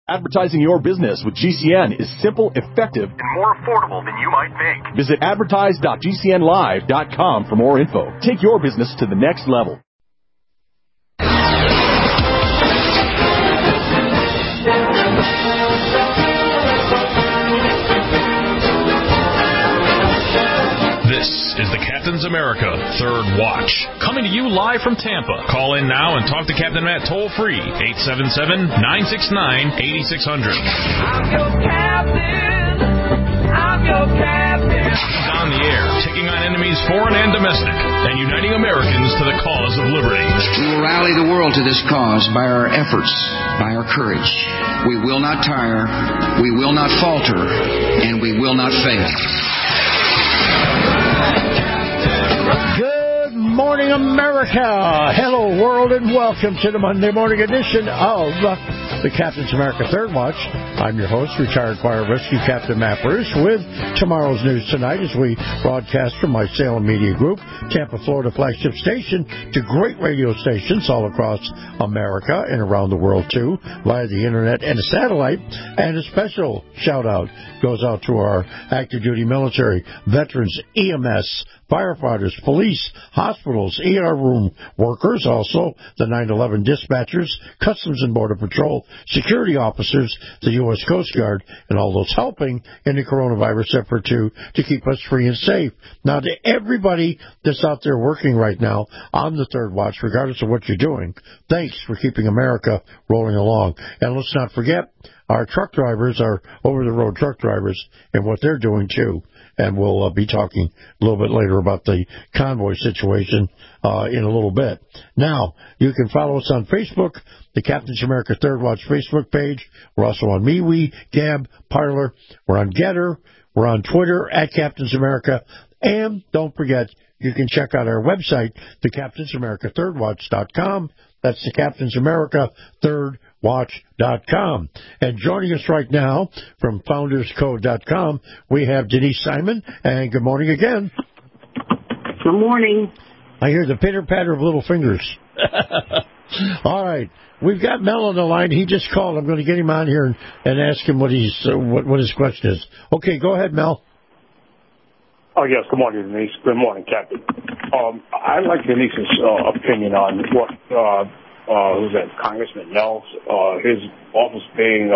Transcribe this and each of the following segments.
Advertising your business with GCN is simple, effective, and more affordable than you might think. Visit advertise.gcnlive.com for more info. Take your business to the next level. This is the Captain's America Third Watch, coming to you live from Tampa. Call in now and talk to Captain Matt toll-free, 877-969-8600. I'm your captain. I'm your captain. He's on the air, taking on enemies foreign and domestic, and uniting Americans to the cause of liberty. We will rally the world to this cause by our efforts, by our courage. We will not tire, we will not falter, and we will not fail. Good morning, America. Hello, world, and welcome to the Monday morning edition of the Captain's America Third Watch. I'm your host, retired Choir Rescue Captain Matt Bruce, with tomorrow's news tonight as we broadcast from my Salem Media Group, Tampa, Florida flagship station, to great radio stations all across America and around the world, too, via the internet and the satellite. And a special shout-out goes out to our active duty military, veterans, EMS, firefighters, police, hospitals, ER room workers, also the 9/11 dispatchers, Customs and Border Patrol, security officers, the U.S. Coast Guard, and all those helping in the coronavirus effort to keep us free and safe. Now, to everybody that's out there working right now on the Third Watch, regardless of what you're doing, thanks for keeping America rolling along. And let's not forget, our truck drivers, our over-the-road truck drivers, and what they're doing, too. And we'll be talking a little bit later about the convoy situation in a little bit. Now, you can follow us on Facebook, the Captain's America Third Watch Facebook page. We're also on MeWe, Gab, Parler. We're on Getter. We're on Twitter, at Captain's America. And don't forget, you can check out our website, thecaptainsamerica3rdwatch.com. That's the Captain's America thirdwatch.com. And joining us right now from founderscode.com, we have Denise Simon. And good morning again. Good morning. I hear the pitter-patter of little fingers. All right. We've got Mel on the line. He just called. I'm going to get him on here and ask him what his question is. Okay, go ahead, Mel. Oh, yes. Good morning, Denise. Good morning, Captain. I'd like Denise's opinion on what who's that, Congressman Nels, his office being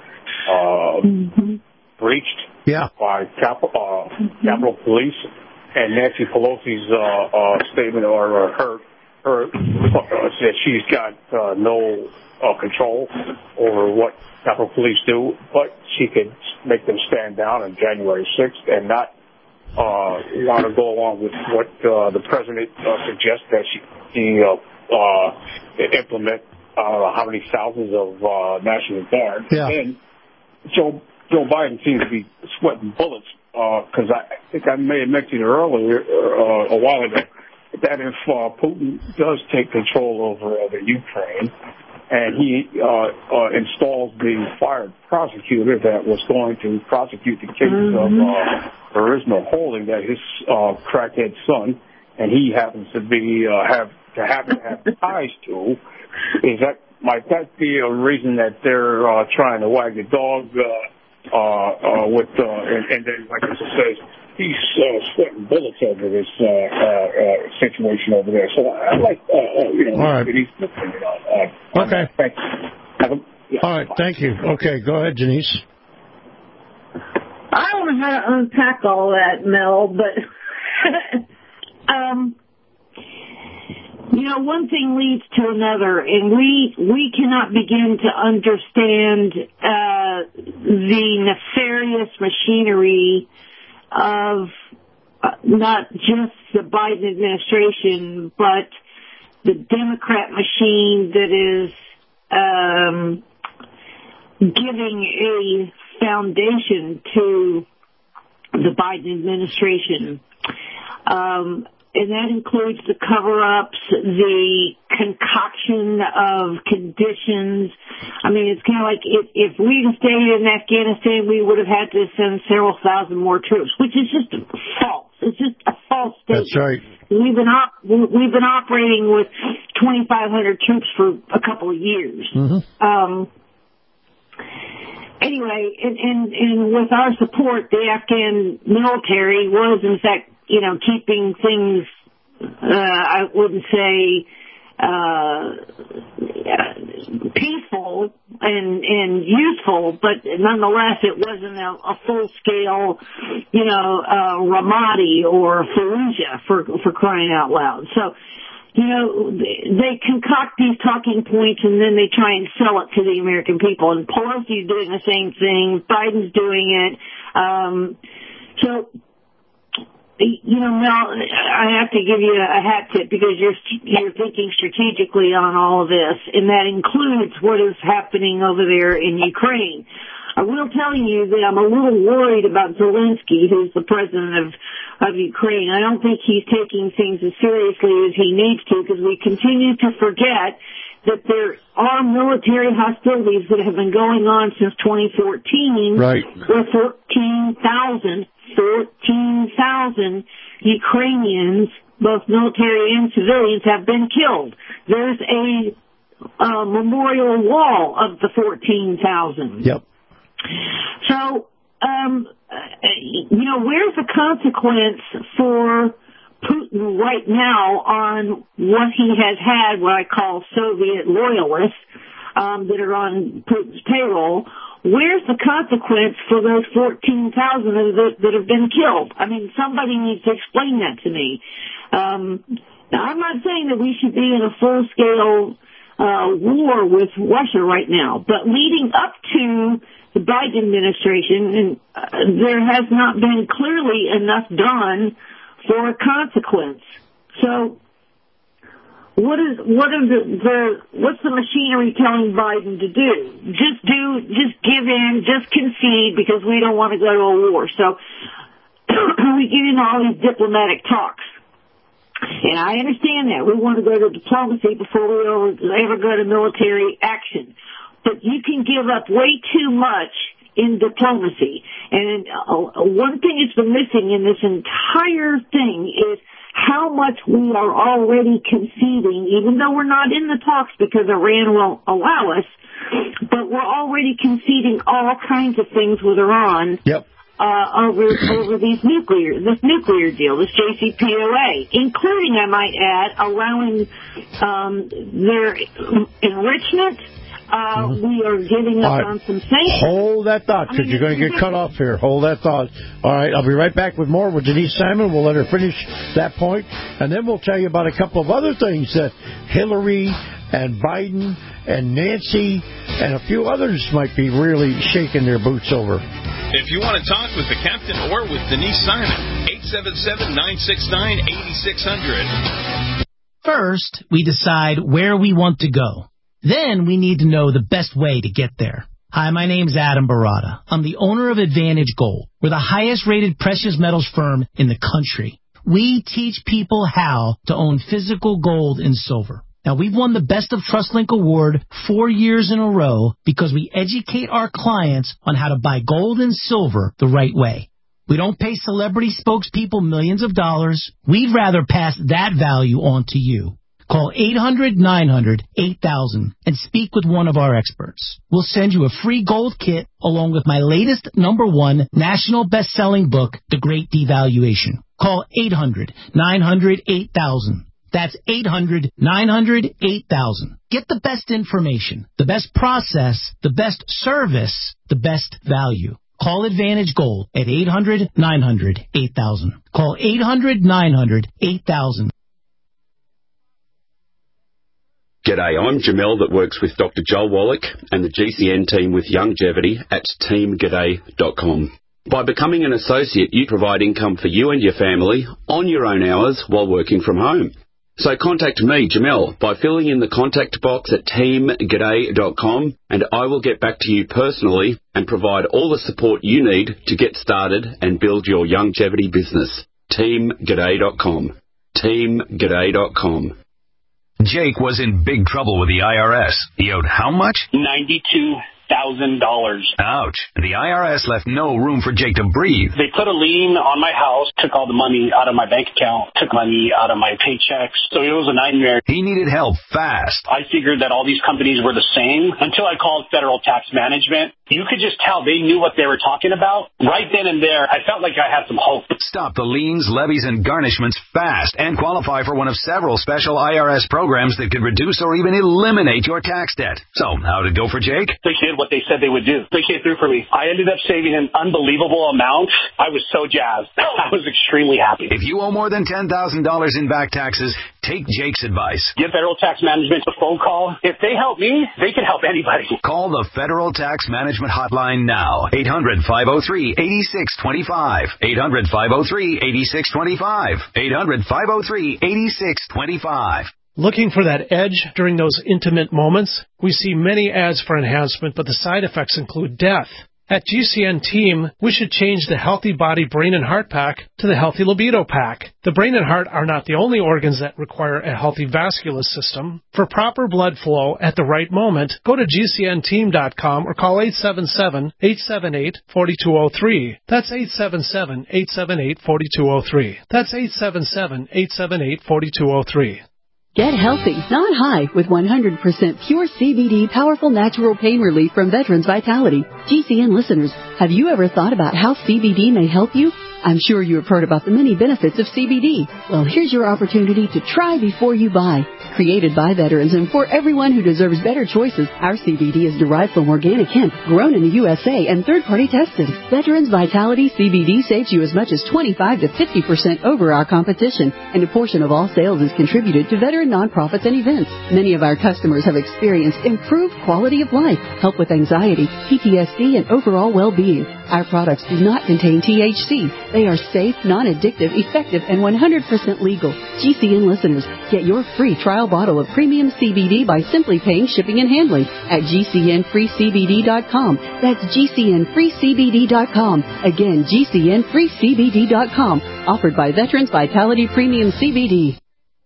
breached by Capitol Police, and Nancy Pelosi's statement or her that she's got no control over what Capitol Police do, but she could make them stand down on January 6th and not want to go along with what the president suggests that he implement how many thousands of National Guard. Yeah. And Joe Biden seems to be sweating bullets because I think I may have mentioned earlier a while ago that if Putin does take control over the Ukraine and he installs the fired prosecutor that was going to prosecute the cases of Burisma Holding, that his crackhead son, and he happens to be have ties to, might that be a reason that they're trying to wag the dog with and then, like I says, he's sweating bullets over this situation over there. So I like all right. Okay. Thanks. All right. Thank you. Okay. Go ahead, Denise. I don't know how to unpack all that, Mel, but one thing leads to another, and we cannot begin to understand the nefarious machinery of not just the Biden administration, but the Democrat machine that is giving a foundation to the Biden administration. And that includes the cover-ups, the concoction of conditions. I mean, it's kind of like if we had stayed in Afghanistan, we would have had to send several thousand more troops, which is just false. It's just a false statement. That's right. We've been operating with 2,500 troops for a couple of years. Mm-hmm. anyway, and with our support, the Afghan military was, in fact, keeping things, I wouldn't say, peaceful and useful, but nonetheless, it wasn't a full-scale, Ramadi or Fallujah for crying out loud. So, they concoct these talking points and then they try and sell it to the American people. And Pelosi's doing the same thing. Biden's doing it. Mel, I have to give you a hat tip because you're thinking strategically on all of this, and that includes what is happening over there in Ukraine. I will tell you that I'm a little worried about Zelensky, who's the president of Ukraine. I don't think he's taking things as seriously as he needs to, because we continue to forget that there are military hostilities that have been going on since 2014, right, where 14,000 Ukrainians, both military and civilians, have been killed. There's a memorial wall of the 14,000. Yep. So, where's the consequence for Putin right now on what he has had, what I call Soviet loyalists that are on Putin's payroll? Where's the consequence for those 14,000 that have been killed? I mean, somebody needs to explain that to me. Now, I'm not saying that we should be in a full-scale war with Russia right now, but leading up to the Biden administration, there has not been clearly enough done for a consequence. So, what's the machinery telling Biden to do? Just give in, just concede, because we don't want to go to a war. So we get into all these diplomatic talks. And I understand that. We want to go to diplomacy before we ever go to military action. But you can give up way too much in diplomacy. And one thing that's been missing in this entire thing is how much we are already conceding, even though we're not in the talks because Iran won't allow us, but we're already conceding all kinds of things with Iran. Yep. Over this nuclear deal, this JCPOA, including, I might add, allowing their enrichment. We are giving up on some sanctions. Hold that thought, because you're going to get cut off here. Hold that thought. All right, I'll be right back with more with Denise Simon. We'll let her finish that point, and then we'll tell you about a couple of other things that Hillary and Biden and Nancy and a few others might be really shaking their boots over. If you want to talk with the captain or with Denise Simon, 877-969-8600. First, we decide where we want to go. Then we need to know the best way to get there. Hi, my name's Adam Barata. I'm the owner of Advantage Gold. We're the highest rated precious metals firm in the country. We teach people how to own physical gold and silver. Now, we've won the Best of TrustLink Award 4 years in a row because we educate our clients on how to buy gold and silver the right way. We don't pay celebrity spokespeople millions of dollars. We'd rather pass that value on to you. Call 800-900-8000 and speak with one of our experts. We'll send you a free gold kit along with my latest #1 national best-selling book, The Great Devaluation. Call 800-900-8000. That's 800-900-8000. Get the best information, the best process, the best service, the best value. Call Advantage Gold at 800-900-8000. Call 800-900-8000. G'day, I'm Jamel that works with Dr. Joel Wallach and the GCN team with Longevity at teamg'day.com. By becoming an associate, you provide income for you and your family on your own hours while working from home. So contact me, Jamel, by filling in the contact box at teamg'day.com, and I will get back to you personally and provide all the support you need to get started and build your longevity business. teamg'day.com. teamg'day.com. Jake was in big trouble with the IRS. He owed how much? $92,000. Ouch. The IRS left no room for Jake to breathe. They put a lien on my house, took all the money out of my bank account, took money out of my paychecks. So it was a nightmare. He needed help fast. I figured that all these companies were the same until I called Federal Tax Management. You could just tell they knew what they were talking about. Right then and there, I felt like I had some hope. Stop the liens, levies, and garnishments fast and qualify for one of several special IRS programs that could reduce or even eliminate your tax debt. So, how did it go for Jake? They did what they said they would do. They came through for me. I ended up saving an unbelievable amount. I was so jazzed. I was extremely happy. If you owe more than $10,000 in back taxes, take Jake's advice. Give Federal Tax Management a phone call. If they help me, they can help anybody. Call the Federal Tax Management Hotline now. 800-503-8625. 800-503-8625. 800-503-8625. Looking for that edge during those intimate moments? We see many ads for enhancement, but the side effects include death. At GCN Team, we should change the Healthy Body, Brain, and Heart Pack to the Healthy Libido Pack. The brain and heart are not the only organs that require a healthy vascular system. For proper blood flow at the right moment, go to GCNteam.com or call 877-878-4203. That's 877-878-4203. That's 877-878-4203. Get healthy, not high, with 100% pure CBD powerful natural pain relief from Veterans Vitality. GCN listeners, have you ever thought about how CBD may help you? I'm sure you have heard about the many benefits of CBD. Well, here's your opportunity to try before you buy. Created by veterans and for everyone who deserves better choices, our CBD is derived from organic hemp, grown in the USA, and third-party tested. Veterans Vitality CBD saves you as much as 25 to 50% over our competition, and a portion of all sales is contributed to veteran nonprofits and events. Many of our customers have experienced improved quality of life, help with anxiety, PTSD, and overall well-being. Our products do not contain THC. They are safe, non-addictive, effective, and 100% legal. GCN listeners, get your free trial bottle of premium CBD by simply paying shipping and handling at GCNFreeCBD.com. That's GCNFreeCBD.com. Again, GCNFreeCBD.com. Offered by Veterans Vitality Premium CBD.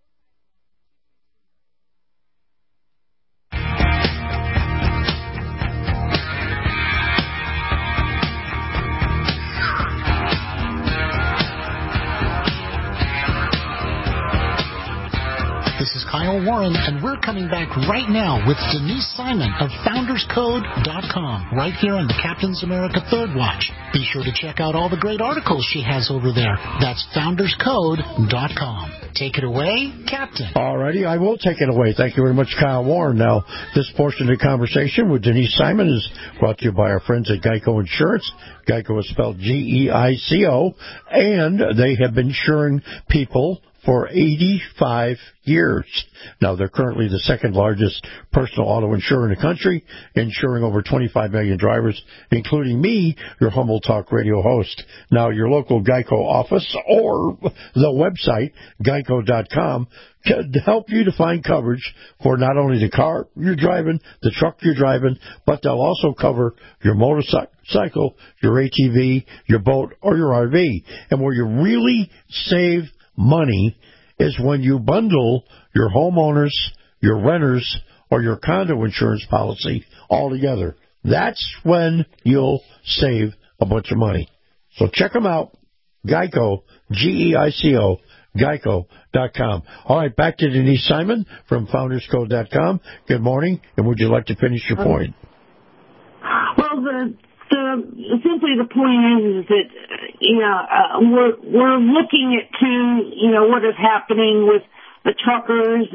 Kyle Warren, and we're coming back right now with Denise Simon of FoundersCode.com, right here on the Captain's America Third Watch. Be sure to check out all the great articles she has over there. That's FoundersCode.com. Take it away, Captain. All righty, I will take it away. Thank you very much, Kyle Warren. Now, this portion of the conversation with Denise Simon is brought to you by our friends at Geico Insurance. Geico is spelled G-E-I-C-O, and they have been insuring people for 85 years. Now, they're currently the second largest personal auto insurer in the country, insuring over 25 million drivers, including me, your humble talk radio host. Now, your local Geico office or the website, geico.com, can help you to find coverage for not only the car you're driving, the truck you're driving, but they'll also cover your motorcycle, your ATV, your boat, or your RV. And where you really save money is when you bundle your homeowners, your renters, or your condo insurance policy all together. That's when you'll save a bunch of money. So check them out. Geico, G-E-I-C-O, Geico.com. All right, back to Denise Simon from FoundersCode.com. Good morning, and would you like to finish your point? Well, simply the point is that we're looking at what is happening with the truckers,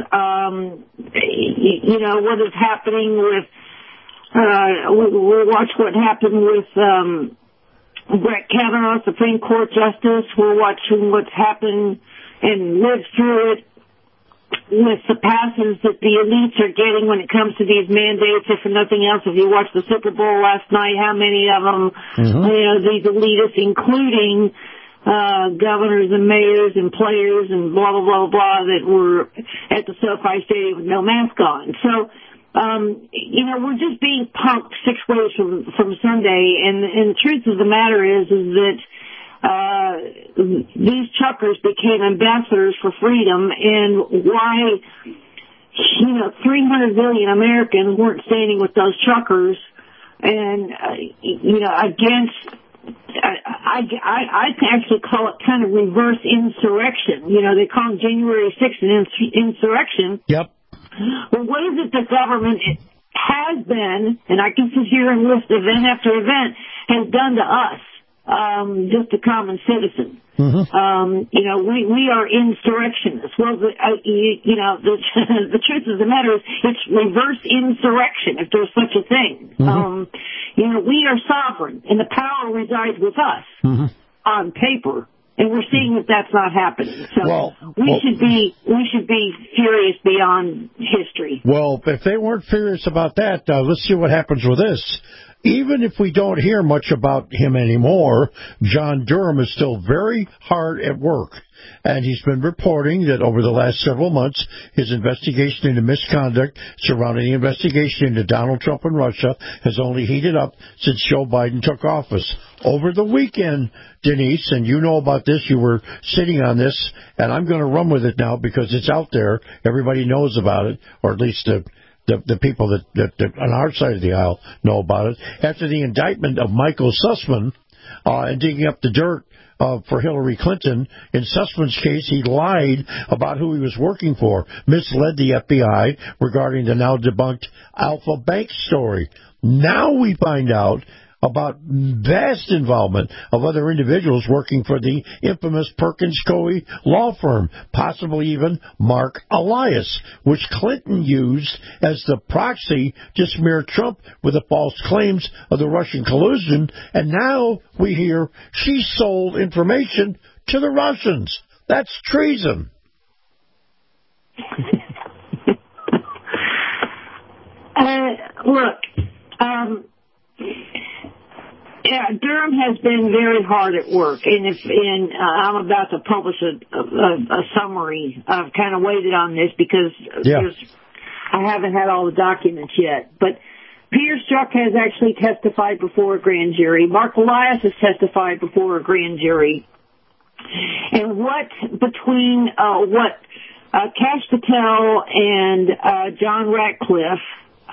what is happening with we'll watch what happened with Brett Kavanaugh, Supreme Court Justice. We're watching what's happened and lived through it with the passes that the elites are getting when it comes to these mandates. If for nothing else, if you watched the Super Bowl last night, how many of them, these elitists, including governors and mayors and players and blah, blah, blah, blah, that were at the SoFi Stadium with no mask on. So, we're just being punked 6 ways from Sunday, and the truth of the matter is that these truckers became ambassadors for freedom, and why 300 million Americans weren't standing with those truckers and against. I actually call it kind of reverse insurrection. They call them January 6th an insurrection. Yep. Well, what is it the government has been, and I can sit here and list event after event, has done to us, just a common citizen? Mm-hmm. We are insurrectionists. Well, the truth of the matter is it's reverse insurrection, if there's such a thing. Mm-hmm. We are sovereign, and the power resides with us on paper. And we're seeing that that's not happening. So we should be furious beyond history. Well, if they weren't furious about that, let's see what happens with this. Even if we don't hear much about him anymore, John Durham is still very hard at work. And he's been reporting that over the last several months, his investigation into misconduct surrounding the investigation into Donald Trump and Russia has only heated up since Joe Biden took office. Over the weekend, Denise, and you know about this, you were sitting on this, and I'm going to run with it now because it's out there. Everybody knows about it, or at least the people that on our side of the aisle know about it. After the indictment of Michael Sussman and digging up the dirt for Hillary Clinton, in Sussman's case, he lied about who he was working for, misled the FBI regarding the now debunked Alpha Bank story. Now we find out about vast involvement of other individuals working for the infamous Perkins Coie law firm, possibly even Mark Elias, which Clinton used as the proxy to smear Trump with the false claims of the Russian collusion, and now we hear she sold information to the Russians. That's treason. Durham has been very hard at work, and I'm about to publish a summary. I've kind of waited on this because I haven't had all the documents yet. But Peter Strzok has actually testified before a grand jury. Mark Elias has testified before a grand jury. And between Kash Patel and John Ratcliffe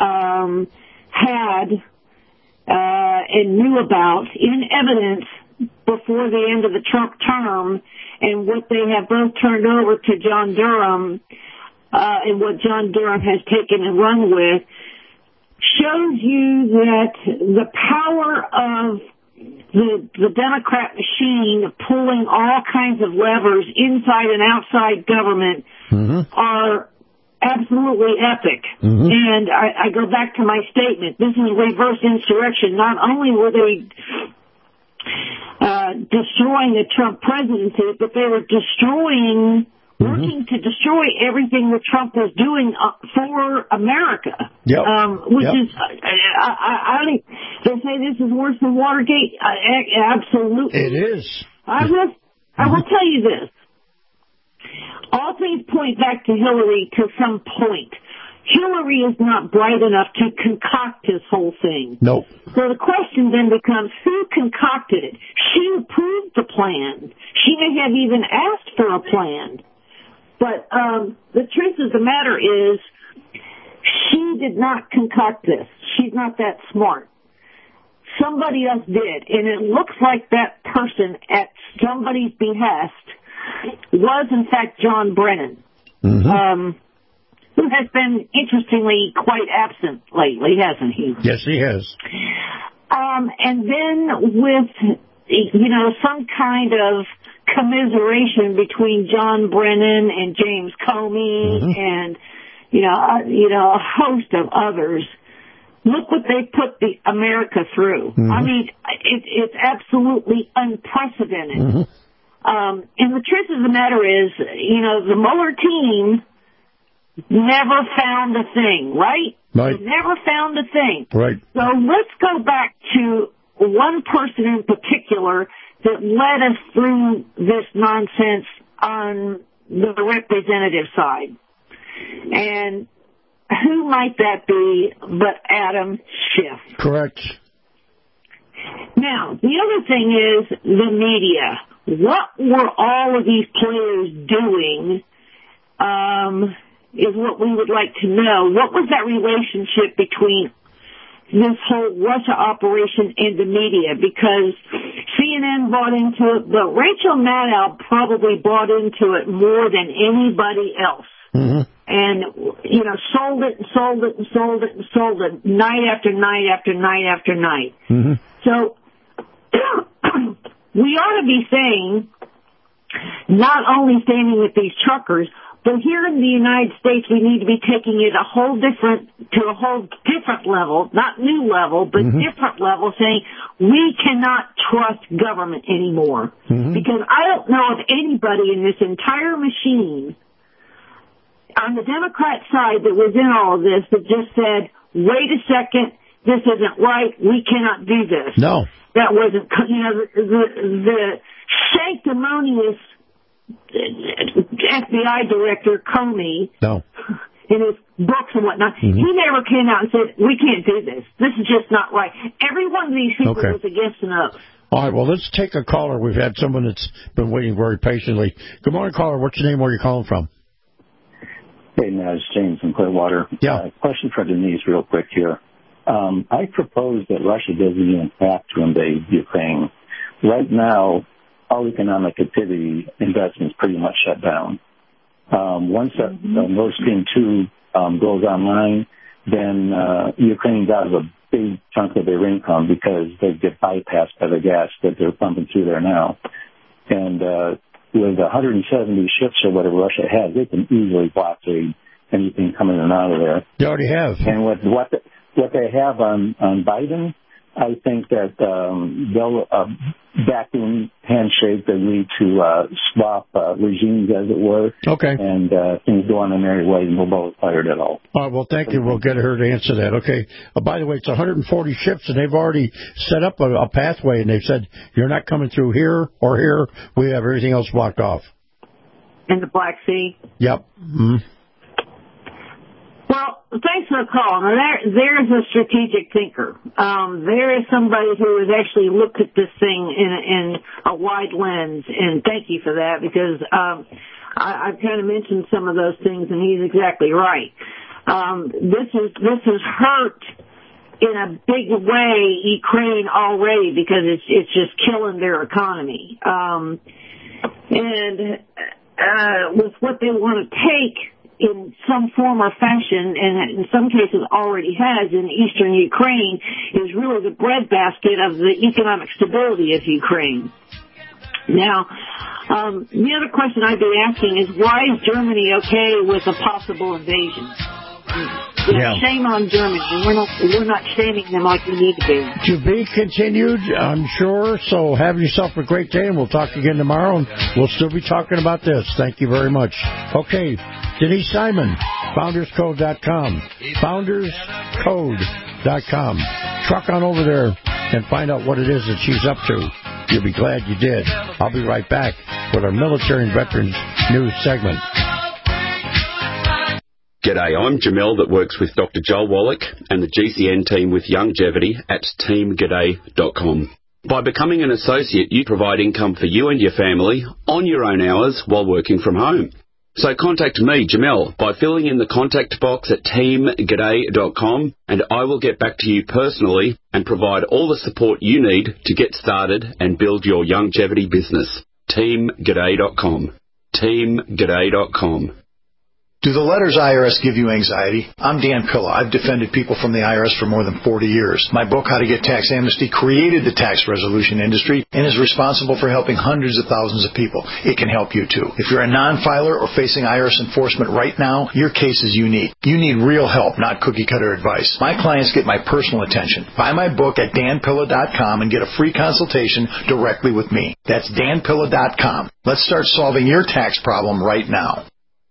had and knew about in evidence before the end of the Trump term, and what they have both turned over to John Durham, and what John Durham has taken and run with, shows you that the power of the Democrat machine pulling all kinds of levers inside and outside government are absolutely epic. And I go back to my statement. This is reverse insurrection. Not only were they destroying the Trump presidency, but they were working to destroy everything that Trump was doing for America. Is, they say this is worse than Watergate. Absolutely. It is. I will tell you this. All things point back to Hillary to some point. Hillary is not bright enough to concoct this whole thing. Nope. So the question then becomes, who concocted it? She approved the plan. She may have even asked for a plan. But the truth of the matter is, she did not concoct this. She's not that smart. Somebody else did. And it looks like that person at somebody's behest was, in fact, John Brennan, who has been, interestingly, quite absent lately, hasn't he? Yes, he has. And then with, some kind of commiseration between John Brennan and James Comey and, a host of others, look what they put America through. I mean, it's absolutely unprecedented. And the truth of the matter is, the Mueller team never found a thing, right? Right. They never found a thing. Right. So let's go back to one person in particular that led us through this nonsense on the representative side. And who might that be but Adam Schiff? Correct. Now, the other thing is the media. What were all of these players doing is what we would like to know. What was that relationship between this whole Russia operation in the media because CNN bought into it, but Rachel Maddow probably bought into it more than anybody else. Mm-hmm. And, you know, sold it night after night after night after night. Mm-hmm. So we ought to be saying, not only standing with these truckers, but here in the United States, we need to be taking it to a whole different level, not new level, but different level, saying we cannot trust government anymore. Because I don't know of anybody in this entire machine on the Democrat side that was in all of this that just said, wait a second, this isn't right, we cannot do this. No. That wasn't, you know, the sanctimonious FBI director, Comey, no, in his books and whatnot, he never came out and said, we can't do this. This is just not right. Every one of these people was against an oath. All right, well, let's take a caller. We've had someone that's been waiting very patiently. Good morning, caller. What's your name? Where are you calling from? Hey, Naz, James in Clearwater. Yeah. Question for Denise real quick here. I propose that Russia doesn't even have to invade Ukraine. Right now, all economic activity investments pretty much shut down. Once Nord Stream 2 goes online, then Ukraine's out of a big chunk of their income because they get bypassed by the gas that they're pumping through there now. And with 170 ships or whatever Russia has, they can easily blockade anything coming in and out of there. They already have. And with what they have on Biden, I think that they'll vacuum handshake agree to swap regimes, as it were. Okay. And things go on their merry way, and we'll both fired at all. All right, well, thank you. We'll get her to answer that. Okay. By the way, it's 140 ships, and they've already set up a pathway, and they've said, you're not coming through here or here. We have everything else blocked off. In the Black Sea? Yep. Mm-hmm. Well, thanks for the call. Now, there's a strategic thinker. There is somebody who has actually looked at this thing in a wide lens, and thank you for that, because I've kind of mentioned some of those things, and he's exactly right. This has hurt in a big way Ukraine already because it's just killing their economy. And with what they want to take in some form or fashion, and in some cases already has in eastern Ukraine, is really the breadbasket of the economic stability of Ukraine. Now, the other question I'd be asking is, why is Germany okay with a possible invasion? Yeah. Shame on Germany. We're not shaming them like we need to be. To be continued, I'm sure. So have yourself a great day, and we'll talk again tomorrow, and we'll still be talking about this. Thank you very much. Okay, Denise Simon, FoundersCode.com. FoundersCode.com. Truck on over there and find out what it is that she's up to. You'll be glad you did. I'll be right back with our Military and Veterans News segment. G'day, I'm Jamel that works with Dr. Joel Wallach and the GCN team with Longevity at teamg'day.com. By becoming an associate, you provide income for you and your family on your own hours while working from home. So contact me, Jamel, by filling in the contact box at teamg'day.com, and I will get back to you personally and provide all the support you need to get started and build your longevity business. teamg'day.com. teamg'day.com. Do the letters IRS give you anxiety? I'm Dan Pilla. I've defended people from the IRS for more than 40 years. My book, How to Get Tax Amnesty, created the tax resolution industry and is responsible for helping hundreds of thousands of people. It can help you, too. If you're a non-filer or facing IRS enforcement right now, your case is unique. You need real help, not cookie-cutter advice. My clients get my personal attention. Buy my book at danpilla.com and get a free consultation directly with me. That's danpilla.com. Let's start solving your tax problem right now.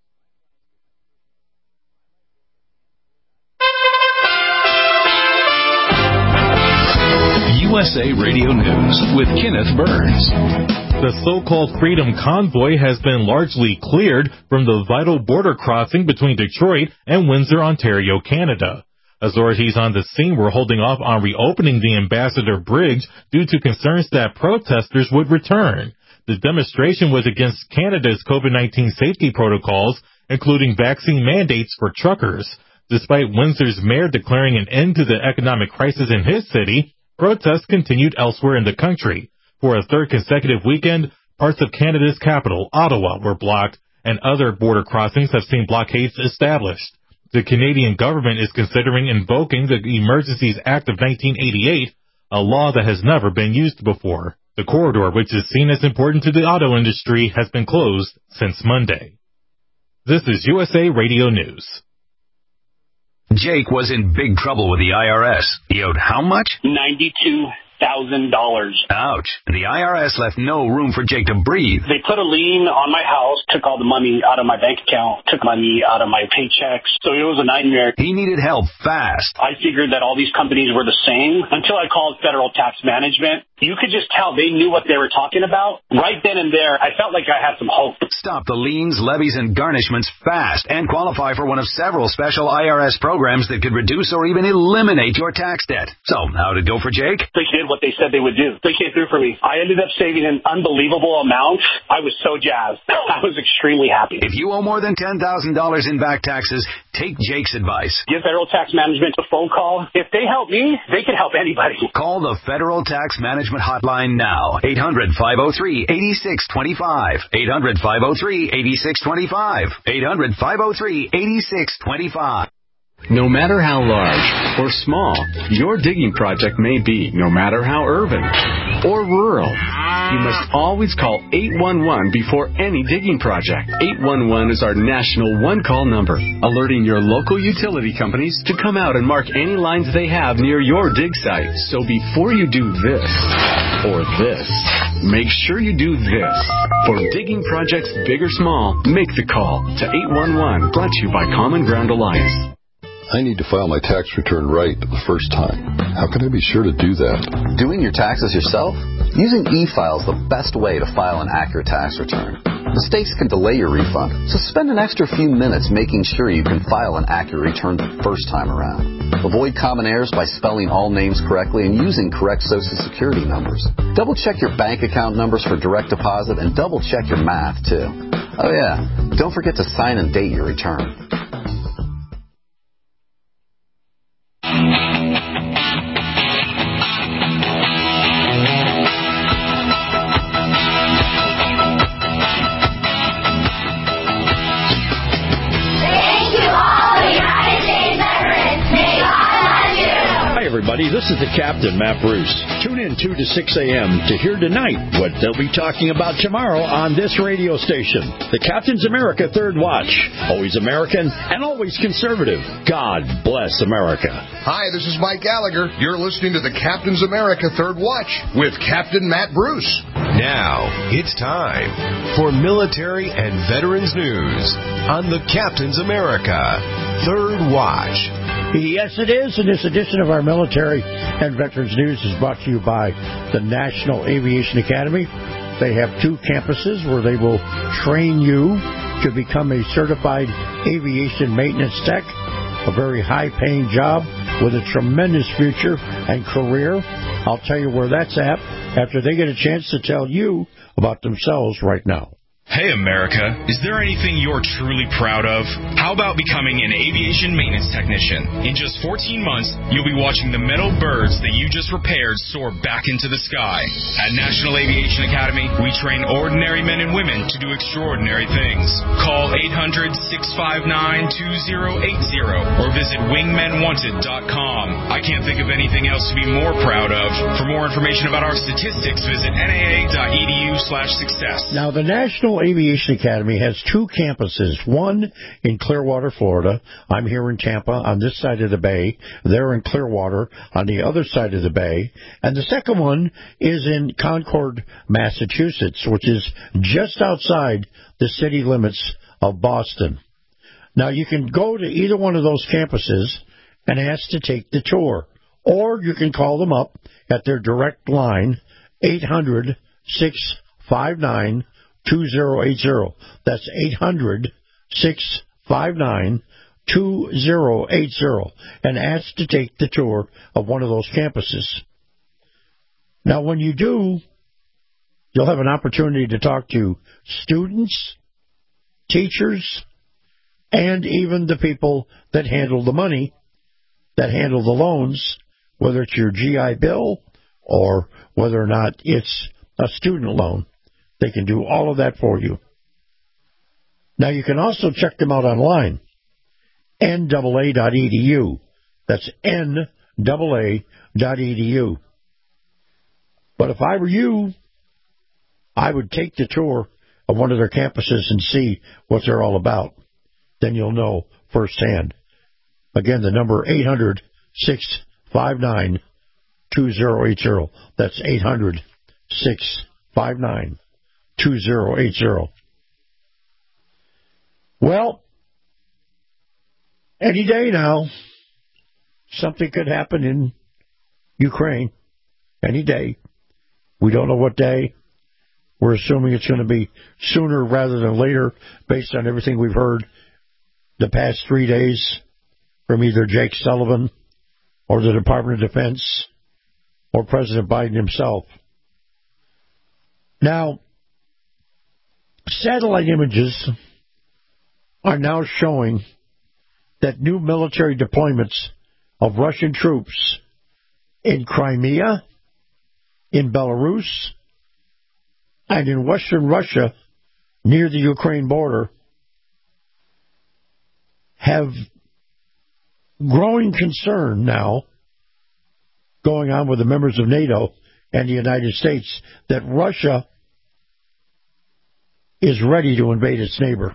USA Radio News with Kenneth Burns. The so-called Freedom Convoy has been largely cleared from the vital border crossing between Detroit and Windsor, Ontario, Canada. Authorities on the scene were holding off on reopening the Ambassador Bridge due to concerns that protesters would return. The demonstration was against Canada's COVID-19 safety protocols, including vaccine mandates for truckers. Despite Windsor's mayor declaring an end to the economic crisis in his city, protests continued elsewhere in the country. For a third consecutive weekend, parts of Canada's capital, Ottawa, were blocked, and other border crossings have seen blockades established. The Canadian government is considering invoking the Emergencies Act of 1988, a law that has never been used before. The corridor, which is seen as important to the auto industry, has been closed since Monday. This is USA Radio News. Jake was in big trouble with the IRS. He owed how much? $92,000. Ouch. The IRS left no room for Jake to breathe. They put a lien on my house, took all the money out of my bank account, took money out of my paychecks. So it was a nightmare. He needed help fast. I figured that all these companies were the same until I called Federal Tax Management. You could just tell they knew what they were talking about. Right then and there, I felt like I had some hope. Stop the liens, levies, and garnishments fast and qualify for one of several special IRS programs that could reduce or even eliminate your tax debt. So, how'd it go for Jake? They did what they said they would do. They came through for me. I ended up saving an unbelievable amount. I was so jazzed. I was extremely happy. If you owe more than $10,000 in back taxes, take Jake's advice. Give Federal Tax Management a phone call. If they help me, they can help anybody. Call the Federal Tax Management Hotline now. 800-503-8625. 800-503-8625. 800-503-8625. No matter how large or small your digging project may be, no matter how urban or rural, you must always call 811 before any digging project. 811 is our national one-call number, alerting your local utility companies to come out and mark any lines they have near your dig site. So before you do this or this, make sure you do this. For digging projects big or small, make the call to 811, brought to you by Common Ground Alliance. I need to file my tax return right the first time. How can I be sure to do that? Doing your taxes yourself? Using e-file is the best way to file an accurate tax return. Mistakes can delay your refund, so spend an extra few minutes making sure you can file an accurate return the first time around. Avoid common errors by spelling all names correctly and using correct Social Security numbers. Double-check your bank account numbers for direct deposit and double-check your math, too. Oh, yeah, don't forget to sign and date your return. Everybody, this is the Captain, Matt Bruce. Tune in 2 to 6 a.m. to hear tonight what they'll be talking about tomorrow on this radio station. The Captain's America Third Watch. Always American and always conservative. God bless America. Hi, this is Mike Gallagher. You're listening to the Captain's America Third Watch with Captain Matt Bruce. Now, it's time for military and veterans news on the Captain's America Third Watch. Yes, it is, and this edition of our Military and Veterans News is brought to you by the National Aviation Academy. They have 2 campuses where they will train you to become a certified aviation maintenance tech, a very high-paying job with a tremendous future and career. I'll tell you where that's at after they get a chance to tell you about themselves right now. Hey America, is there anything you're truly proud of? How about becoming an aviation maintenance technician? In just 14 months, you'll be watching the metal birds that you just repaired soar back into the sky. At National Aviation Academy, we train ordinary men and women to do extraordinary things. Call 800-659-2080 or visit wingmenwanted.com. I can't think of anything else to be more proud of. For more information about our statistics, visit naa.edu/success. Now, the National Aviation Academy has 2 campuses, one in Clearwater, Florida. I'm here in Tampa on this side of the bay. They're in Clearwater on the other side of the bay. And the second one is in Concord, Massachusetts, which is just outside the city limits of Boston. Now, you can go to either one of those campuses and ask to take the tour. Or you can call them up at their direct line, 800-659-2080. That's 800-659-2080, and ask to take the tour of one of those campuses. Now, when you do, you'll have an opportunity to talk to students, teachers, and even the people that handle the money, that handle the loans, whether it's your GI Bill or whether or not it's a student loan. They can do all of that for you. Now, you can also check them out online, NAA.edu. That's NAA.edu. But if I were you, I would take the tour of one of their campuses and see what they're all about. Then you'll know firsthand. Again, the number 800-659-2080. That's 800-659-2080. Well, any day now, something could happen in Ukraine. Any day. We don't know what day. We're assuming it's going to be sooner rather than later, based on everything we've heard the past 3 days from either Jake Sullivan or the Department of Defense or President Biden himself. Now, satellite images are now showing that new military deployments of Russian troops in Crimea, in Belarus, and in western Russia near the Ukraine border have growing concern now going on with the members of NATO and the United States that Russia is ready to invade its neighbor.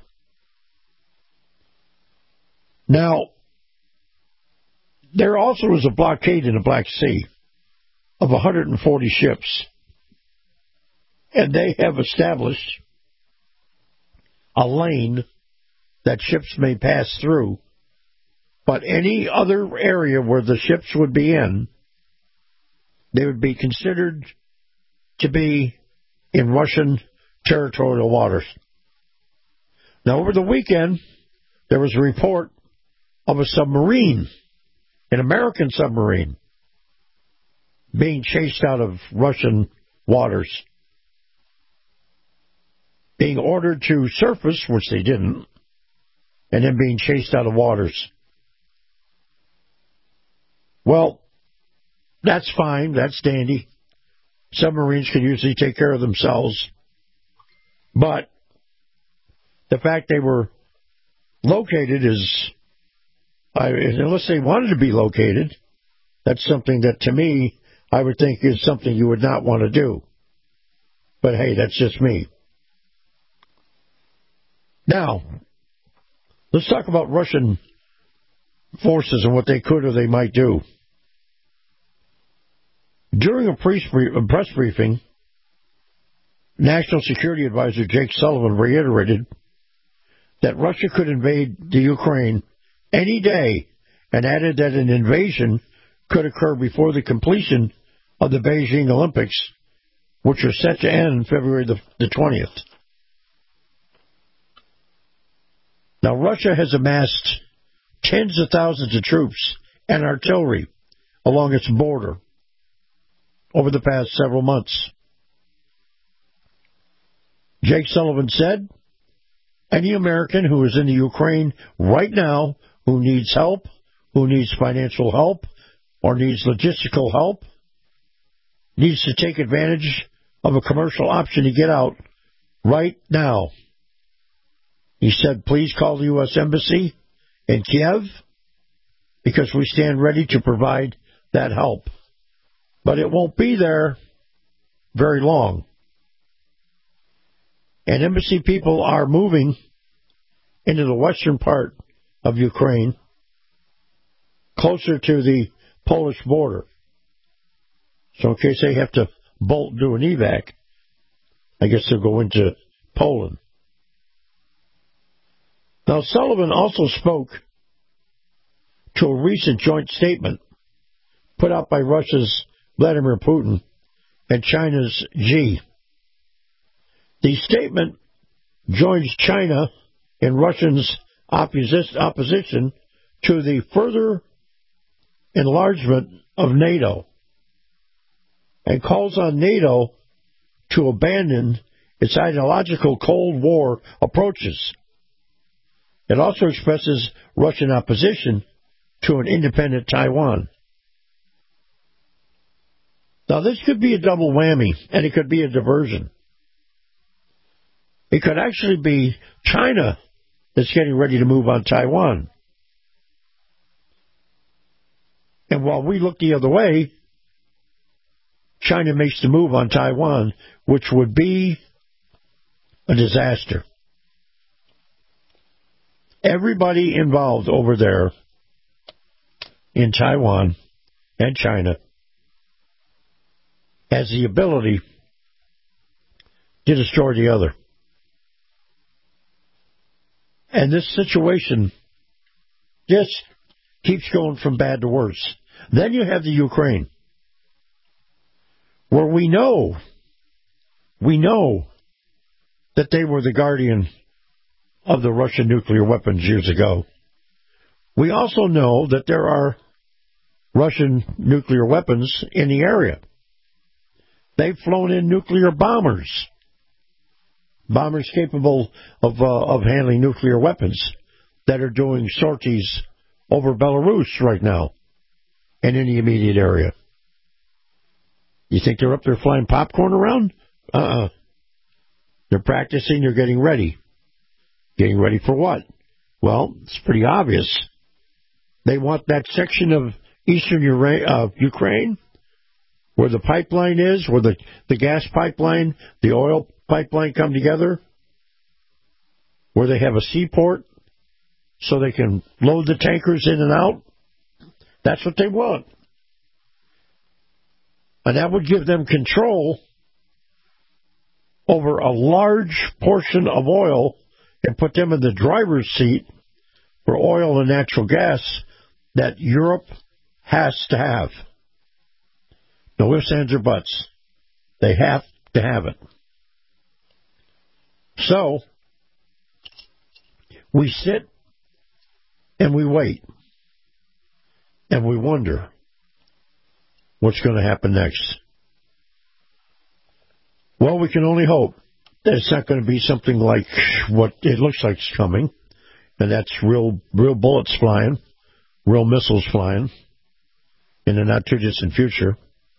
Now, there also is a blockade in the Black Sea of 140 ships, and they have established a lane that ships may pass through, but any other area where the ships would be in, they would be considered to be in Russian territorial waters. Now, over the weekend, there was a report of a submarine, an American submarine, being chased out of Russian waters, being ordered to surface, which they didn't, and then being chased out of waters. Well, that's fine, that's dandy. Submarines can usually take care of themselves. But the fact they were located is, unless they wanted to be located, that's something that, to me, I would think is something you would not want to do. But hey, that's just me. Now, let's talk about Russian forces and what they could or they might do. During a press briefing, National Security Advisor Jake Sullivan reiterated that Russia could invade the Ukraine any day and added that an invasion could occur before the completion of the Beijing Olympics, which are set to end February the 20th. Now, Russia has amassed tens of thousands of troops and artillery along its border over the past several months. Jake Sullivan said, any American who is in the Ukraine right now, who needs help, who needs financial help, or needs logistical help, needs to take advantage of a commercial option to get out right now. He said, please call the U.S. Embassy in Kiev, because we stand ready to provide that help. But it won't be there very long. And embassy people are moving into the western part of Ukraine, closer to the Polish border. So in case they have to bolt and do an evac, I guess they'll go into Poland. Now, Sullivan also spoke to a recent joint statement put out by Russia's Vladimir Putin and China's Xi. The statement joins China in Russia's opposition to the further enlargement of NATO and calls on NATO to abandon its ideological Cold War approaches. It also expresses Russian opposition to an independent Taiwan. Now, this could be a double whammy, and it could be a diversion. It could actually be China that's getting ready to move on Taiwan. And while we look the other way, China makes the move on Taiwan, which would be a disaster. Everybody involved over there in Taiwan and China has the ability to destroy the other. And this situation just keeps going from bad to worse. Then you have the Ukraine, where we know that they were the guardian of the Russian nuclear weapons years ago. We also know that there are Russian nuclear weapons in the area. They've flown in nuclear bombers capable of handling nuclear weapons that are doing sorties over Belarus right now and in the immediate area. You think they're up there flying popcorn around? They're practicing, they're getting ready. Getting ready for what? Well, it's pretty obvious. They want that section of eastern Ukraine where the pipeline is, where the gas pipeline, the oil pipeline come together, where they have a seaport so they can load the tankers in and out. That's what they want. And that would give them control over a large portion of oil and put them in the driver's seat for oil and natural gas that Europe has to have. No ifs, ands, or buts. They have to have it. So, we sit and we wait. And we wonder what's going to happen next. Well, we can only hope that it's not going to be something like what it looks like is coming, and that's real bullets flying, real missiles flying in the not-too-distant future.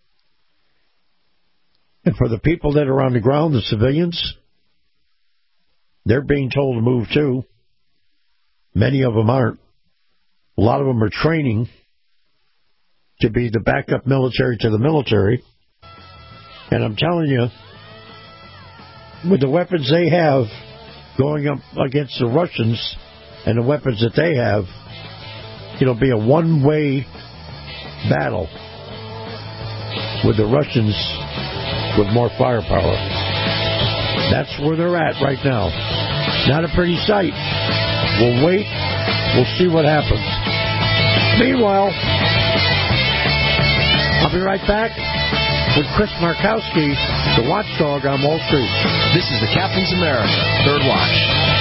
And for the people that are on the ground, the civilians, they're being told to move too. Many of them aren't. A lot of them are training to be the backup military to the military. And I'm telling you, with the weapons they have going up against the Russians and the weapons that they have, it'll be a one-way battle with the Russians with more firepower. That's where they're at right now. Not a pretty sight. We'll wait. We'll see what happens. Meanwhile, I'll be right back with Chris Markowski, the watchdog on Wall Street. This is the Captain's America Third Watch.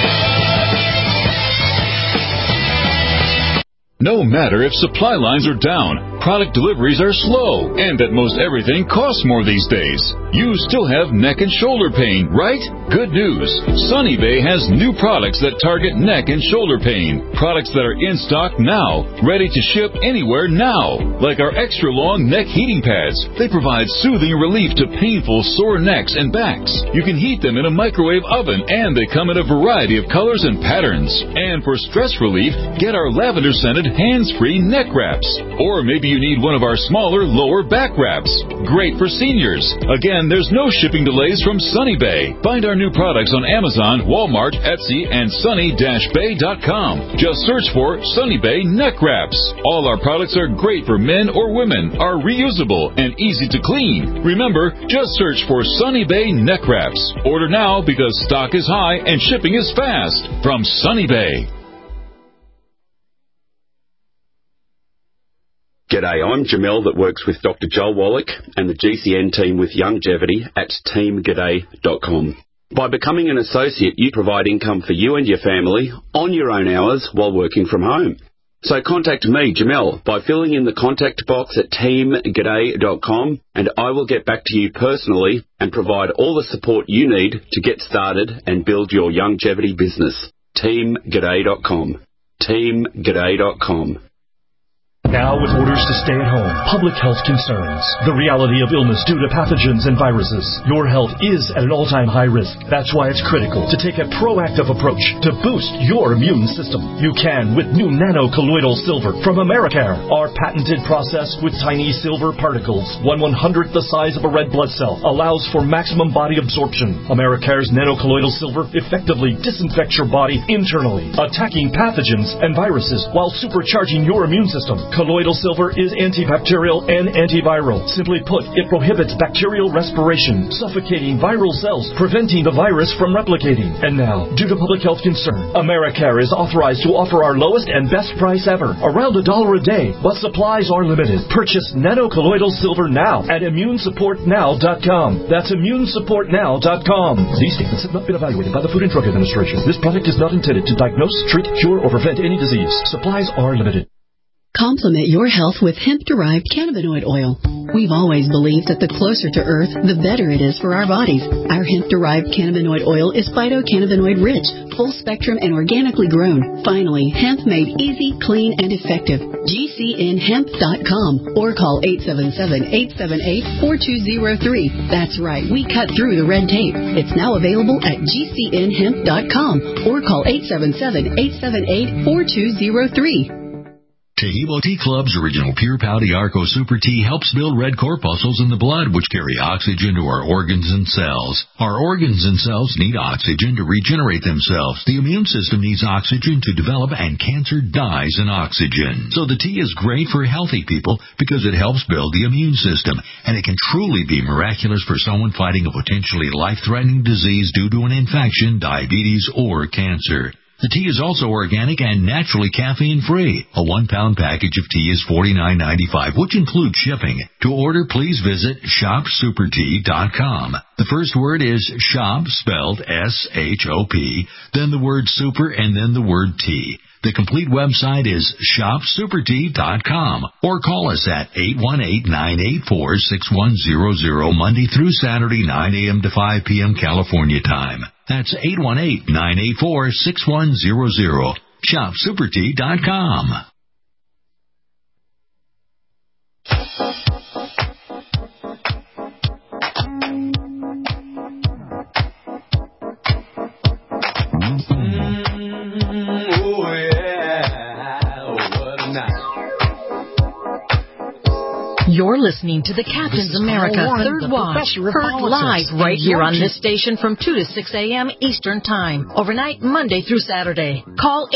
No matter if supply lines are down, product deliveries are slow, and that most everything costs more these days, you still have neck and shoulder pain, right? Good news. Sunny Bay has new products that target neck and shoulder pain. Products that are in stock now, ready to ship anywhere now. Like our extra long neck heating pads. They provide soothing relief to painful sore necks and backs. You can heat them in a microwave oven, and they come in a variety of colors and patterns. And for stress relief, get our lavender scented hands-free neck wraps. Or maybe you need one of our smaller lower back wraps. Great for seniors. Again, there's no shipping delays from Sunny Bay. Find our new products on Amazon, Walmart, Etsy, and sunny-bay.com. Just search for Sunny Bay neck wraps. All our products are great for men or women, are reusable, and easy to clean. Remember, just search for Sunny Bay neck wraps. Order now because stock is high and shipping is fast. From Sunny Bay. G'day, I'm Jamel that works with Dr. Joel Wallach and the GCN team with Longevity at teamg'day.com. By becoming an associate, you provide income for you and your family on your own hours while working from home. So contact me, Jamel, by filling in the contact box at teamg'day.com, and I will get back to you personally and provide all the support you need to get started and build your longevity business. teamg'day.com. teamg'day.com. Now with orders to stay at home, public health concerns, the reality of illness due to pathogens and viruses, your health is at an all-time high risk. That's why it's critical to take a proactive approach to boost your immune system. You can with new nano-colloidal silver from Americare. Our patented process with tiny silver particles, 1/100th the size of a red blood cell, allows for maximum body absorption. Americare's nano-colloidal silver effectively disinfects your body internally, attacking pathogens and viruses while supercharging your immune system. Colloidal silver is antibacterial and antiviral. Simply put, it prohibits bacterial respiration, suffocating viral cells, preventing the virus from replicating. And now, due to public health concern, Americare is authorized to offer our lowest and best price ever, around $1 a day, but supplies are limited. Purchase nano-colloidal silver now at immunesupportnow.com. That's immunesupportnow.com. These statements have not been evaluated by the Food and Drug Administration. This product is not intended to diagnose, treat, cure, or prevent any disease. Supplies are limited. Complement your health with hemp-derived cannabinoid oil. We've always believed that the closer to Earth, the better it is for our bodies. Our hemp-derived cannabinoid oil is phytocannabinoid-rich, full-spectrum, and organically grown. Finally, hemp made easy, clean, and effective. GCNhemp.com or call 877-878-4203. That's right, we cut through the red tape. It's now available at GCNhemp.com or call 877-878-4203. Taheebo Tea Club's original Pure Pau Arco Super Tea helps build red corpuscles in the blood, which carry oxygen to our organs and cells. Our organs and cells need oxygen to regenerate themselves. The immune system needs oxygen to develop, and cancer dies in oxygen. So the tea is great for healthy people because it helps build the immune system, and it can truly be miraculous for someone fighting a potentially life-threatening disease due to an infection, diabetes, or cancer. The tea is also organic and naturally caffeine-free. A 1-pound package of tea is $49.95, which includes shipping. To order, please visit shopsupertea.com. The first word is shop, spelled S-H-O-P, then the word super, and then the word tea. The complete website is shopsupertea.com or call us at 818-984-6100 Monday through Saturday, 9 a.m. to 5 p.m. California time. That's 818-984-6100. shopsupertea.com. You're listening to the Captain's America Third Watch, heard live right here on this station from 2 to 6 a.m. Eastern Time, overnight Monday through Saturday. Call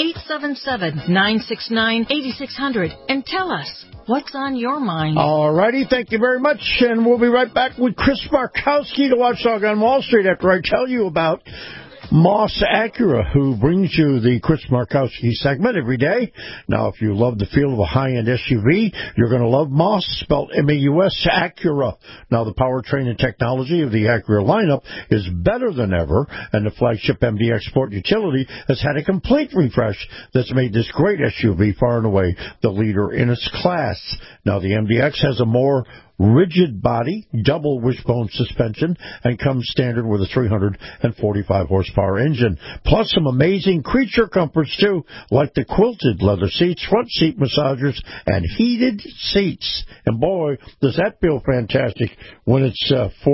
877-969-8600 and tell us what's on your mind. All righty, thank you very much, and we'll be right back with Chris Markowski, the Watchdog on Wall Street, after I tell you about Moss Acura, who brings you the Chris Markowski segment every day. Now, if you love the feel of a high-end SUV, you're going to love Moss, spelled M-A-U-S, Acura. Now, the powertrain and technology of the Acura lineup is better than ever, and the flagship MDX Sport Utility has had a complete refresh that's made this great SUV far and away the leader in its class. Now, the MDX has a more rigid body, double wishbone suspension, and comes standard with a 345 horsepower engine. Plus some amazing creature comforts, too, like the quilted leather seats, front seat massagers, and heated seats. And boy, does that feel fantastic when it's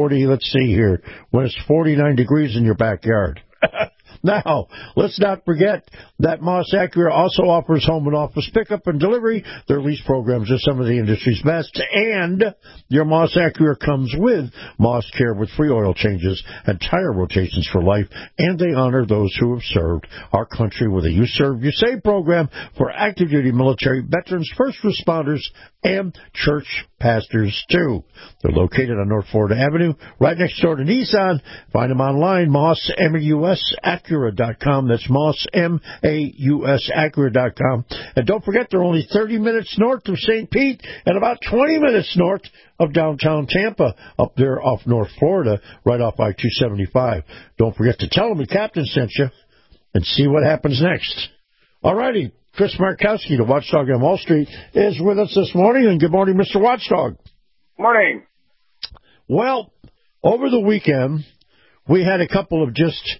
49 degrees in your backyard. Now, let's not forget that Moss Acura also offers home and office pickup and delivery. Their lease programs are some of the industry's best, and your Moss Acura comes with Moss Care with free oil changes and tire rotations for life, and they honor those who have served our country with a You Serve, You Save program for active duty military, veterans, first responders, and church pastors, too. They're located on North Florida Avenue, right next door to Nissan. Find them online, MossAcura.com. That's MossAcura.com. And don't forget, they're only 30 minutes north of St. Pete and about 20 minutes north of downtown Tampa, up there off North Florida, right off I-275. Don't forget to tell them the captain sent you and see what happens next. All righty. Chris Markowski, the Watchdog on Wall Street, is with us this morning. And good morning, Mr. Watchdog. Morning. Well, over the weekend, we had a couple of just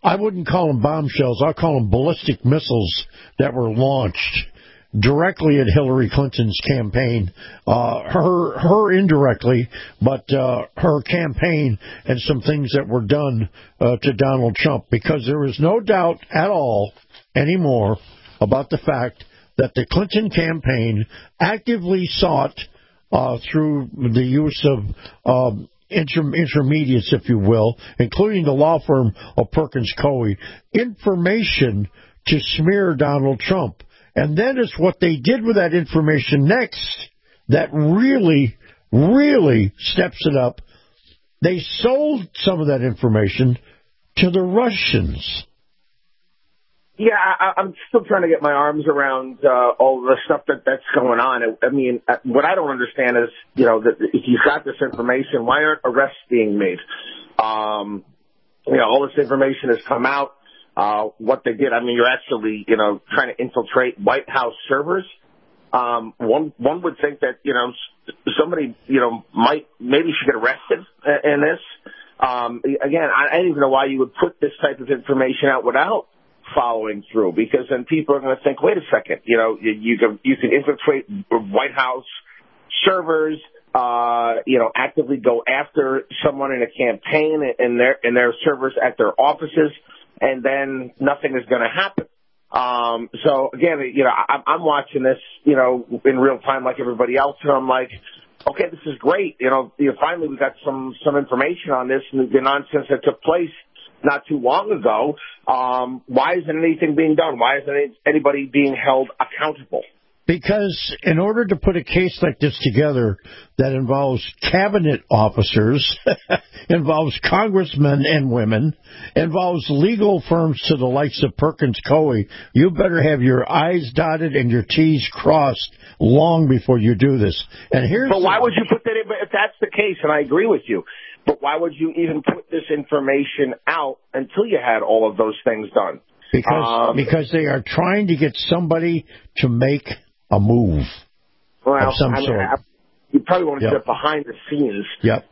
I wouldn't call them bombshells. I'll call them ballistic missiles that were launched directly at Hillary Clinton's campaign, her indirectly, but her campaign and some things that were done to Donald Trump, because there is no doubt at all anymore about the fact that the Clinton campaign actively sought, through the use of intermediates, if you will, including the law firm of Perkins Coie, information to smear Donald Trump. And then it's what they did with that information next that really, really steps it up. They sold some of that information to the Russians. Yeah, I'm still trying to get my arms around all the stuff that's going on. I mean, what I don't understand is, that if you've got this information, why aren't arrests being made? All this information has come out. What they did, I mean, you're actually, trying to infiltrate White House servers. One would think that, somebody, maybe should get arrested in this. Again, I don't even know why you would put this type of information out without following through, because then people are going to think, wait a second, you can infiltrate White House servers, actively go after someone in a campaign in their servers at their offices, and then nothing is going to happen. So again, I'm watching this, in real time like everybody else, and I'm like, okay, this is great. Finally we got some information on this and the nonsense that took place not too long ago. Why isn't anything being done? Why isn't anybody being held accountable? Because in order to put a case like this together that involves cabinet officers, involves congressmen and women, involves legal firms to the likes of Perkins Coie, you better have your I's dotted and your T's crossed long before you do this. But why would you put that in? But if that's the case, and I agree with you, but why would you even put this information out until you had all of those things done? Because they are trying to get somebody to make a move of some sort. You probably want to get behind the scenes. Yep.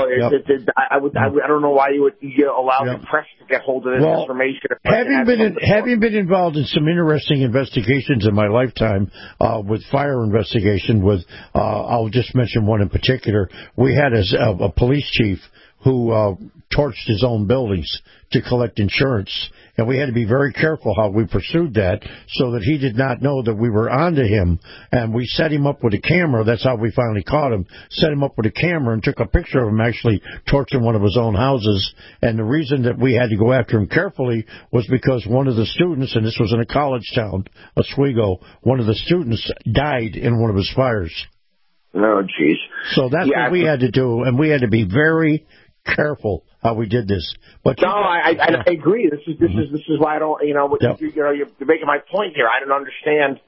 I don't know why you would allow the press to get hold of this information. Having been involved in some interesting investigations in my lifetime, with fire investigation, I'll just mention one in particular. We had a police chief who torched his own buildings to collect insurance. And we had to be very careful how we pursued that so that he did not know that we were onto him. And we set him up with a camera. That's how we finally caught him. Set him up with a camera and took a picture of him actually torching one of his own houses. And the reason that we had to go after him carefully was because one of the students, and this was in a college town, Oswego, one of the students died in one of his fires. Oh, jeez. So that's what we had to do, and we had to be very careful how we did this. But I agree. This is why I don't. You're making my point here. I don't understand.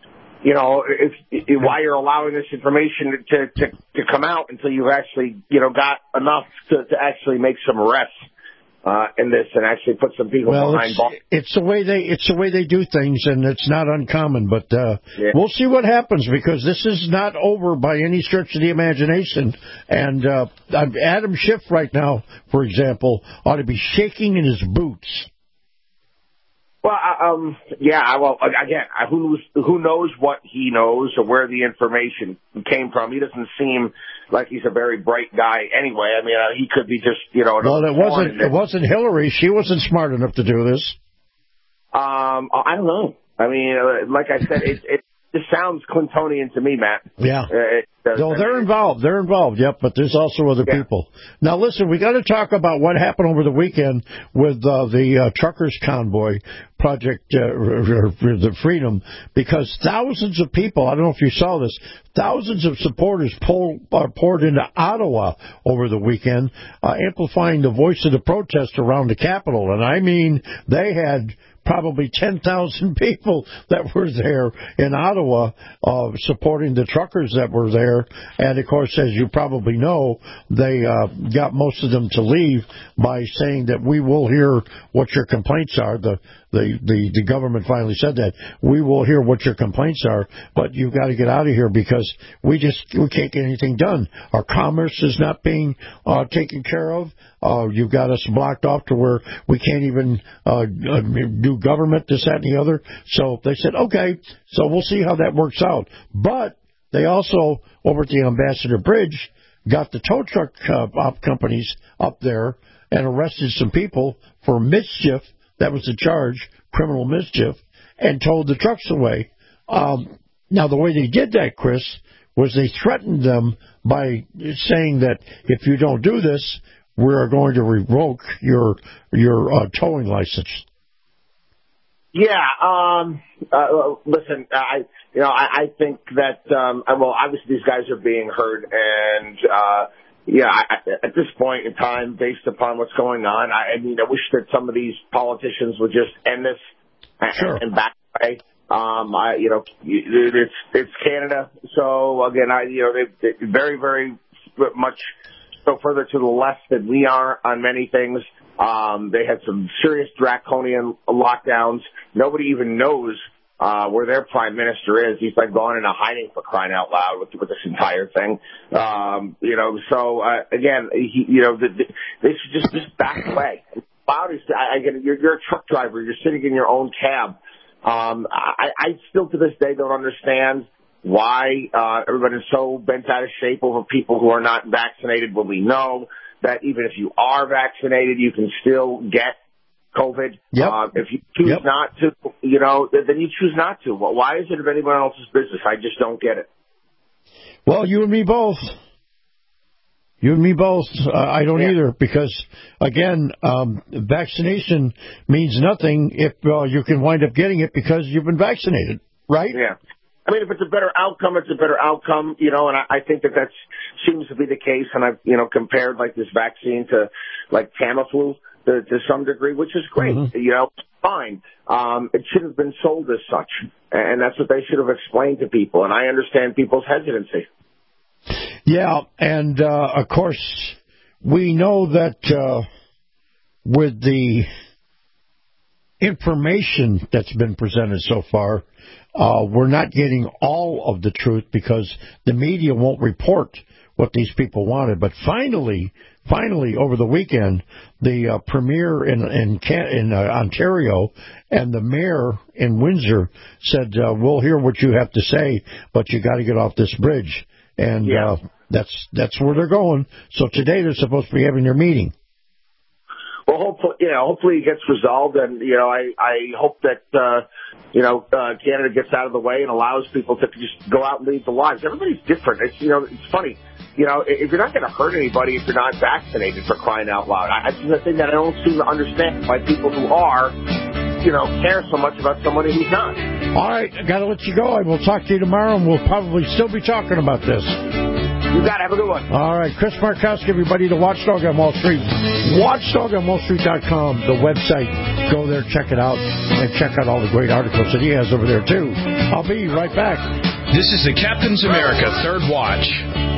Why you're allowing this information to come out until you've actually got enough to actually make some arrests in this and actually put some people behind bars. It's the way they do things, and it's not uncommon. But we'll see what happens, because this is not over by any stretch of the imagination. And Adam Schiff right now, for example, ought to be shaking in his boots. Well, again, who knows what he knows or where the information came from? He doesn't seem like he's a very bright guy anyway. I mean, he could be just, Well, it wasn't Hillary. She wasn't smart enough to do this. I don't know. I mean, like I said, it sounds Clintonian to me, Matt. Yeah. They're involved. They're involved, yep, but there's also other people. Now, listen, we got to talk about what happened over the weekend with the Truckers Convoy Project, the Freedom, because thousands of people, I don't know if you saw this, thousands of supporters poured into Ottawa over the weekend, amplifying the voice of the protest around the Capitol. And I mean, they had probably 10,000 people that were there in Ottawa supporting the truckers that were there. And, of course, as you probably know, they got most of them to leave by saying that we will hear what your complaints are. the government finally said that we will hear what your complaints are, but you've got to get out of here because we can't get anything done. Our commerce is not being taken care of. You've got us blocked off to where we can't even do government, this, that, and the other. So they said, okay, so we'll see how that works out. But they also, over at the Ambassador Bridge, got the tow truck companies up there and arrested some people for mischief. That was the charge, criminal mischief, and towed the trucks away. Now, the way they did that, Chris, was they threatened them by saying that if you don't do this, we're going to revoke your towing license. Yeah. Listen, I think that well, obviously these guys are being heard, and at this point in time, based upon what's going on, I wish that some of these politicians would just end this and back away. It's Canada, so again, they're very, very much so further to the left than we are on many things. They had some serious draconian lockdowns. Nobody even knows where their prime minister is. He's like gone into hiding, for crying out loud, with this entire thing. So again, they should just back away. I get it. You're a truck driver. You're sitting in your own cab. I still to this day don't understand why everybody's so bent out of shape over people who are not vaccinated when we know that even if you are vaccinated, you can still get COVID. Yep. If you choose not to, then you choose not to. Well, why is it of anyone else's business? I just don't get it. Well, you and me both. I don't either because, again, vaccination means nothing if you can wind up getting it because you've been vaccinated, right? Yeah. I mean, if it's a better outcome, it's a better outcome, and I think that seems to be the case. And I've, compared like this vaccine to like Tamiflu to some degree, which is great. Mm-hmm. Fine. It should have been sold as such. And that's what they should have explained to people. And I understand people's hesitancy. Yeah. And, of course, we know that, with the information that's been presented so far, we're not getting all of the truth because the media won't report what these people wanted. But finally, over the weekend, the premier in Ontario and the mayor in Windsor said, we'll hear what you have to say, but you got to get off this bridge. And that's where they're going. So today they're supposed to be having their meeting. Well, hopefully it gets resolved, and I hope that Canada gets out of the way and allows people to just go out and lead their lives. Everybody's different. It's funny. If you're not going to hurt anybody if you're not vaccinated, for crying out loud. It's the thing that I don't seem to understand why people who are, care so much about somebody who's not. All right, I got to let you go, and we'll talk to you tomorrow, and we'll probably still be talking about this. You got it. Have a good one. All right. Chris Markowski, everybody, the Watchdog on Wall Street. WatchdogOnWallStreet.com, the website. Go there, check it out, and check out all the great articles that he has over there, too. I'll be right back. This is the Captain's America Third Watch.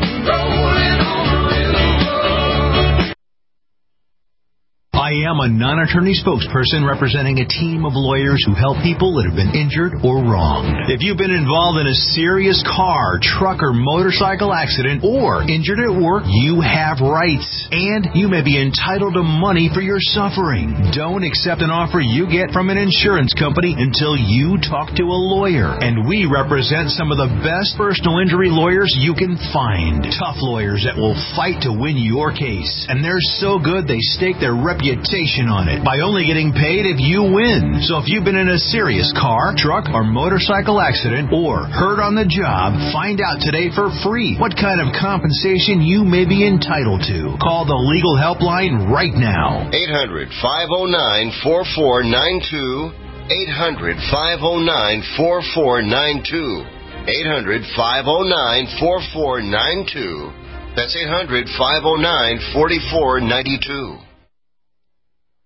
I am a non-attorney spokesperson representing a team of lawyers who help people that have been injured or wronged. If you've been involved in a serious car, truck, or motorcycle accident or injured at work, you have rights, and you may be entitled to money for your suffering. Don't accept an offer you get from an insurance company until you talk to a lawyer. And we represent some of the best personal injury lawyers you can find. Tough lawyers that will fight to win your case. And they're so good they stake their reputation on it by only getting paid if you win. So if you've been in a serious car, truck, or motorcycle accident or hurt on the job, find out today for free what kind of compensation you may be entitled to. Call the legal helpline right now. 800-509-4492. 800-509-4492. 800-509-4492. That's 800-509-4492.